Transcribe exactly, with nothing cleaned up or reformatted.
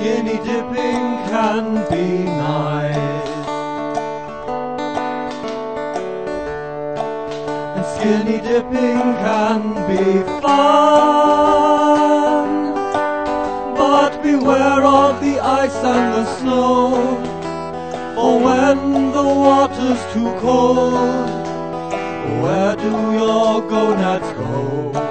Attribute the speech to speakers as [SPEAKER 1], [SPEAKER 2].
[SPEAKER 1] Skinny dipping can be nice, and skinny dipping can be fun. But beware of the ice and the snow, for when the water's too cold, where do your gonads go?